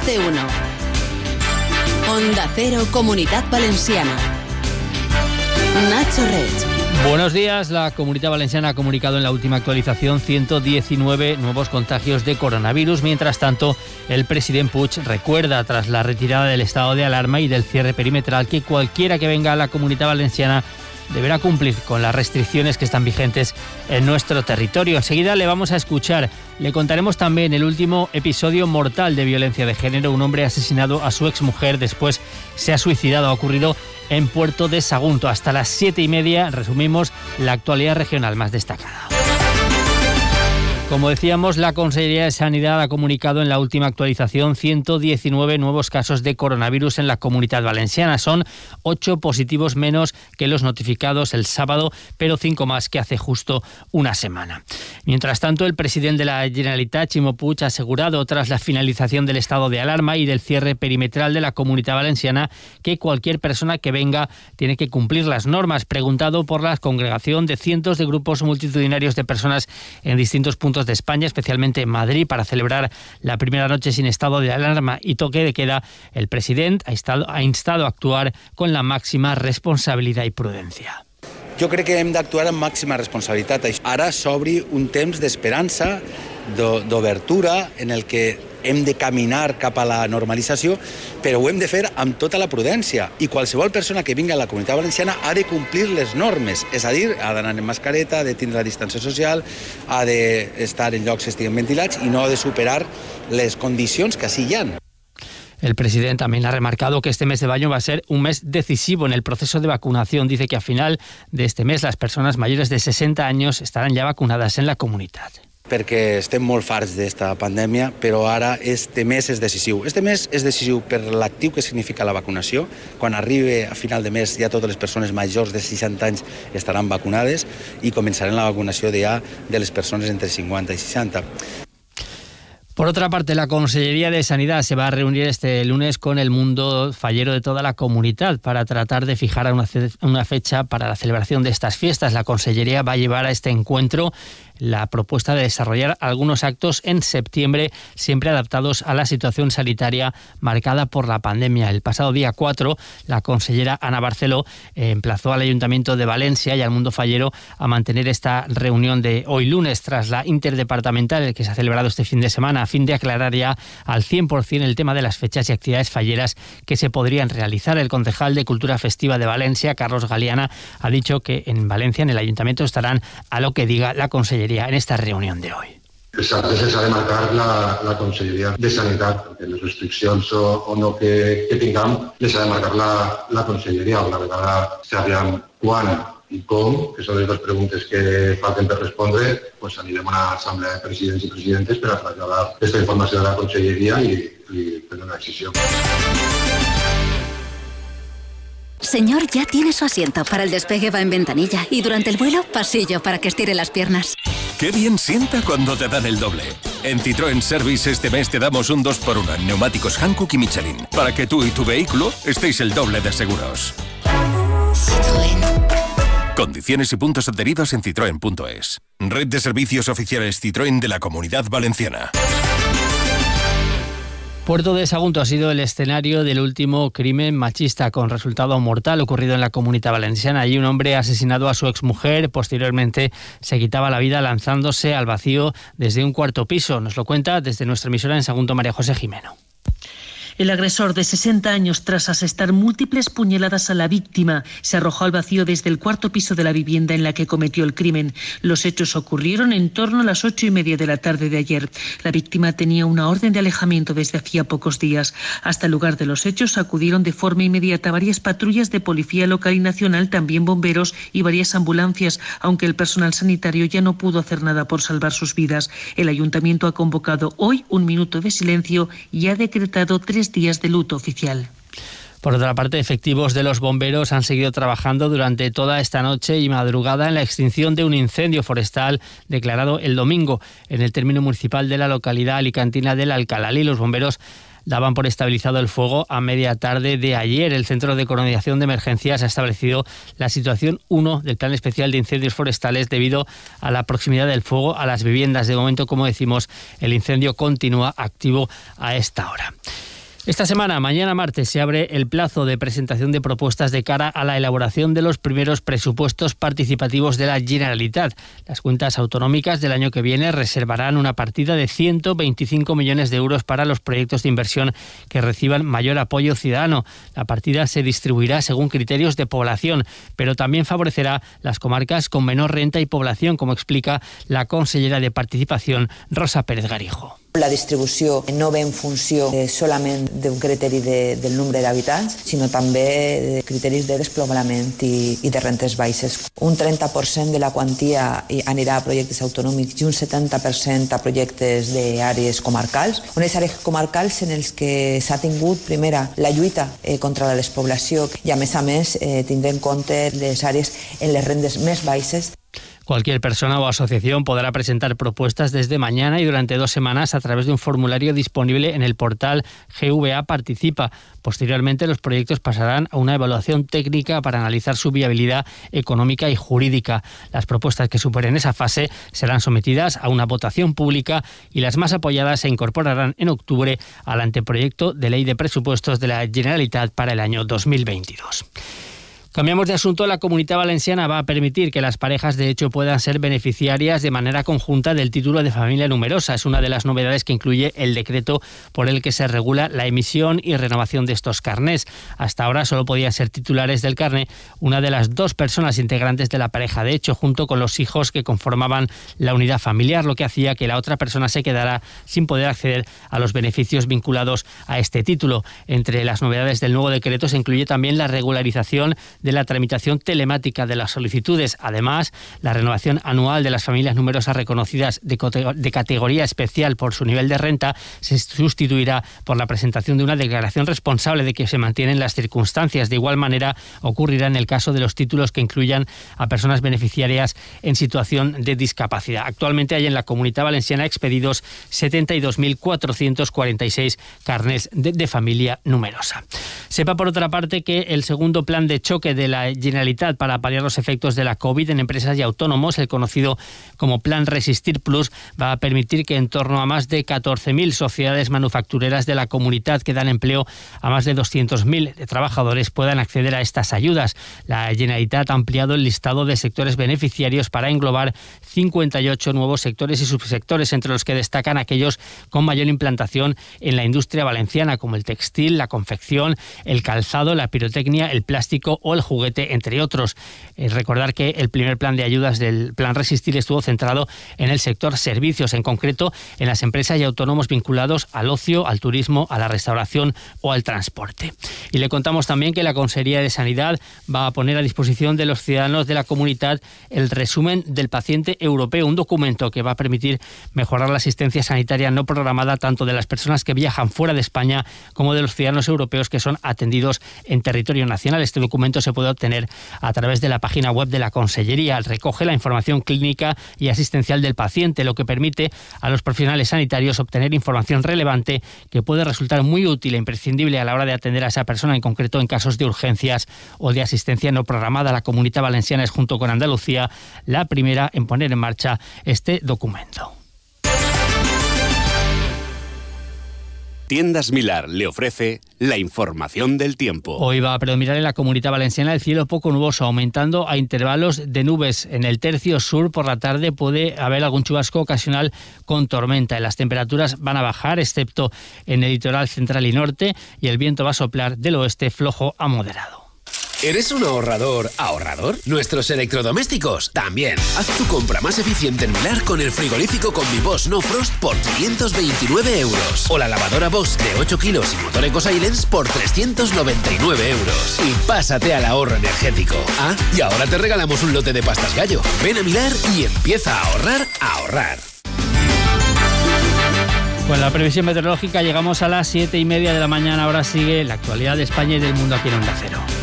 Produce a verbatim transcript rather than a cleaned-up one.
de uno. Onda Cero, Comunidad Valenciana. Nacho Reig. Buenos días. La Comunidad Valenciana ha comunicado en la última actualización ciento diecinueve nuevos contagios de coronavirus. Mientras tanto, el presidente Puig recuerda, tras la retirada del estado de alarma y del cierre perimetral, que cualquiera que venga a la Comunidad Valenciana deberá cumplir con las restricciones que están vigentes en nuestro territorio. Enseguida le vamos a escuchar. Le contaremos también el último episodio mortal de violencia de género. Un hombre ha asesinado a su exmujer, después se ha suicidado. Ha ocurrido en Puerto de Sagunto. Hasta las siete y media resumimos la actualidad regional más destacada. Como decíamos, la Consellería de Sanidad ha comunicado en la última actualización ciento diecinueve nuevos casos de coronavirus en la Comunidad Valenciana. Son ocho positivos menos que los notificados el sábado, pero cinco más que hace justo una semana. Mientras tanto, el presidente de la Generalitat, Ximo Puig, ha asegurado, tras la finalización del estado de alarma y del cierre perimetral de la Comunidad Valenciana, que cualquier persona que venga tiene que cumplir las normas. Preguntado por la congregación de cientos de grupos multitudinarios de personas en distintos puntos de España, especialmente en Madrid, para celebrar la primera noche sin estado de alarma y toque de queda, el presidente ha instado, ha instado a actuar con la máxima responsabilitat i prudència. Jo crec que hem d'actuar amb màxima responsabilitat. Ara s'obri un temps d'esperança, d'obertura, en el que hem de caminar cap a la normalització, però ho hem de fer amb tota la prudència. I qualsevol persona que vingui a la Comunitat Valenciana ha de complir les normes, és a dir, ha d'anar en mascareta, ha de tindre la distància social, ha d'estar en llocs que estiguen ventilats i no ha de superar les condicions que així hi ha. El presidente también ha remarcado que este mes de mayo va a ser un mes decisivo en el proceso de vacunación. Dice que a final de este mes las personas mayores de sesenta años estarán ya vacunadas en la comunitat. Perquè estem molt farts d'esta pandèmia, però ara este mes és decisiu. Este mes és decisiu per l'actiu que significa la vacunació. Quan arribi a final de mes ja totes les persones majors de seixanta anys estaran vacunades i començarem la vacunació ja de les persones entre cinquanta i seixanta. Por otra parte, la Consellería de Sanidad se va a reunir este lunes con el mundo fallero de toda la comunidad para tratar de fijar una, una fecha para la celebración de estas fiestas. La Consellería va a llevar a este encuentro la propuesta de desarrollar algunos actos en septiembre, siempre adaptados a la situación sanitaria marcada por la pandemia. El pasado día cuatro, la consellera Ana Barceló eh, emplazó al Ayuntamiento de Valencia y al mundo fallero a mantener esta reunión de hoy lunes, tras la interdepartamental que se ha celebrado este fin de semana, a fin de aclarar ya al cien por ciento el tema de las fechas y actividades falleras que se podrían realizar. El concejal de Cultura Festiva de Valencia, Carlos Galeana, ha dicho que en Valencia, en el Ayuntamiento, estarán a lo que diga la Consellería en esta reunión de hoy. Exacte, s'ha de marcar la, la Conselleria de Sanitat, perquè les restriccions o, o no que, que tinguem les ha de marcar la, la Conselleria. Una vegada sabem quan i com, que són les dues preguntes que falten per respondre, pues anirem a una assemblea de presidents i presidentes per a traslladar aquesta informació de la Conselleria i, i prendre una decisió. Señor, ya tiene su asiento. Para el despegue va en ventanilla y durante el vuelo, pasillo para que estire las piernas. ¡Qué bien sienta cuando te dan el doble! En Citroën Service este mes te damos un dos por uno en neumáticos Hankook y Michelin, para que tú y tu vehículo estéis el doble de seguros. Citroën. Condiciones y puntos adheridos en citroen punto es. Red de servicios oficiales Citroën de la Comunidad Valenciana. Puerto de Sagunto ha sido el escenario del último crimen machista con resultado mortal ocurrido en la Comunidad Valenciana. Allí un hombre ha asesinado a su exmujer, posteriormente se quitaba la vida lanzándose al vacío desde un cuarto piso. Nos lo cuenta desde nuestra emisora en Sagunto María José Jimeno. El agresor de sesenta años, tras asestar múltiples puñaladas a la víctima, se arrojó al vacío desde el cuarto piso de la vivienda en la que cometió el crimen. Los hechos ocurrieron en torno a las ocho y media de la tarde de ayer. La víctima tenía una orden de alejamiento desde hacía pocos días. Hasta el lugar de los hechos acudieron de forma inmediata varias patrullas de policía local y nacional, también bomberos y varias ambulancias, aunque el personal sanitario ya no pudo hacer nada por salvar sus vidas. El ayuntamiento ha convocado hoy un minuto de silencio y ha decretado tres días de luto oficial. Por otra parte, efectivos de los bomberos han seguido trabajando durante toda esta noche y madrugada en la extinción de un incendio forestal declarado el domingo en el término municipal de la localidad alicantina del Alcalalí. Los bomberos daban por estabilizado el fuego a media tarde de ayer. El Centro de Coordinación de Emergencias ha establecido la situación uno del Plan Especial de Incendios Forestales debido a la proximidad del fuego a las viviendas. De momento, como decimos, el incendio continúa activo a esta hora. Esta semana, mañana martes, se abre el plazo de presentación de propuestas de cara a la elaboración de los primeros presupuestos participativos de la Generalitat. Las cuentas autonómicas del año que viene reservarán una partida de ciento veinticinco millones de euros para los proyectos de inversión que reciban mayor apoyo ciudadano. La partida se distribuirá según criterios de población, pero también favorecerá las comarcas con menor renta y población, como explica la consellera de Participación, Rosa Pérez Garijo. La distribució no ve en funció eh, solament d'un criteri de, del nombre d'habitants, sinó també de criteris de despoblament i, i de rentes baixes. Un trenta per cent de la quantia anirà a projectes autonòmics i un setanta per cent a projectes d'àrees comarcals. Unes àrees comarcals en els que s'ha tingut, primera, la lluita eh, contra la despoblació i, a més a més, eh, tindre en compte les àrees en les rendes més baixes. Cualquier persona o asociación podrá presentar propuestas desde mañana y durante dos semanas a través de un formulario disponible en el portal G V A Participa. Posteriormente, los proyectos pasarán a una evaluación técnica para analizar su viabilidad económica y jurídica. Las propuestas que superen esa fase serán sometidas a una votación pública y las más apoyadas se incorporarán en octubre al anteproyecto de ley de presupuestos de la Generalitat para el año dos mil veintidós. Cambiamos de asunto. La Comunitat Valenciana va a permitir que las parejas de hecho puedan ser beneficiarias de manera conjunta del título de familia numerosa. Es una de las novedades que incluye el decreto por el que se regula la emisión y renovación de estos carnés. Hasta ahora solo podían ser titulares del carné una de las dos personas integrantes de la pareja de hecho, junto con los hijos que conformaban la unidad familiar, lo que hacía que la otra persona se quedara sin poder acceder a los beneficios vinculados a este título. Entre las novedades del nuevo decreto se incluye también la regularización de la tramitación telemática de las solicitudes. Además, la renovación anual de las familias numerosas reconocidas de, de categoría especial por su nivel de renta se sustituirá por la presentación de una declaración responsable de que se mantienen las circunstancias. De igual manera, ocurrirá en el caso de los títulos que incluyan a personas beneficiarias en situación de discapacidad. Actualmente hay en la Comunitat Valenciana expedidos setenta y dos mil cuatrocientos cuarenta y seis carnés de, de familia numerosa. Sepa, por otra parte, que el segundo plan de choque de la Generalitat para paliar los efectos de la COVID en empresas y autónomos, el conocido como Plan Resistir Plus, va a permitir que en torno a más de catorce mil sociedades manufactureras de la comunidad que dan empleo a más de doscientos mil trabajadores puedan acceder a estas ayudas. La Generalitat ha ampliado el listado de sectores beneficiarios para englobar cincuenta y ocho nuevos sectores y subsectores, entre los que destacan aquellos con mayor implantación en la industria valenciana, como el textil, la confección, el calzado, la pirotecnia, el plástico o el juguete, entre otros. Eh, recordar que el primer plan de ayudas del Plan Resistir estuvo centrado en el sector servicios, en concreto en las empresas y autónomos vinculados al ocio, al turismo, a la restauración o al transporte. Y le contamos también que la Consejería de Sanidad va a poner a disposición de los ciudadanos de la comunidad el resumen del paciente europeo, un documento que va a permitir mejorar la asistencia sanitaria no programada tanto de las personas que viajan fuera de España como de los ciudadanos europeos que son atendidos en territorio nacional. Este documento se puede obtener a través de la página web de la Consellería. Recoge la información clínica y asistencial del paciente, lo que permite a los profesionales sanitarios obtener información relevante que puede resultar muy útil e imprescindible a la hora de atender a esa persona, en concreto en casos de urgencias o de asistencia no programada. La Comunitat Valenciana es, junto con Andalucía, la primera en poner en marcha este documento. Tiendas Milar le ofrece la información del tiempo. Hoy va a predominar en la Comunitat Valenciana el cielo poco nuboso, aumentando a intervalos de nubes. En el tercio sur, por la tarde, puede haber algún chubasco ocasional con tormenta. Las temperaturas van a bajar, excepto en el litoral central y norte, y el viento va a soplar del oeste flojo a moderado. ¿Eres un ahorrador ahorrador? Nuestros electrodomésticos también. Haz tu compra más eficiente en Milar con el frigorífico con mi Bosch No Frost por quinientos veintinueve euros. O la lavadora Bosch de ocho kilos y motor EcoSilence por trescientos noventa y nueve euros. Y pásate al ahorro energético. Ah, y ahora te regalamos un lote de pastas gallo. Ven a Milar y empieza a ahorrar, a ahorrar. Con la previsión meteorológica llegamos a las siete y media de la mañana. Ahora sigue la actualidad de España y del mundo aquí en Onda Cero.